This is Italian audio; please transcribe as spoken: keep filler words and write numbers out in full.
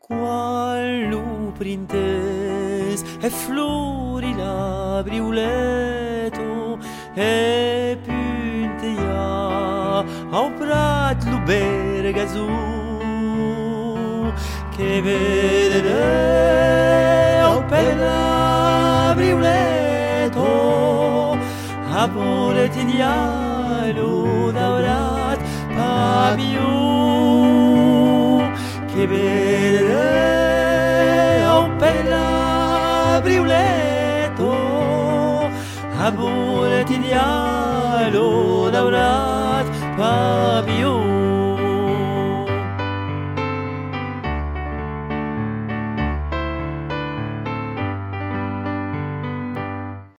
Qual printes e flori la briuleto e puntea au prat l'uberga zu che vedere au per la briuleto amore ti dialo daurat papiu che vedere au per la briuleto amore ti dialo daurat papiu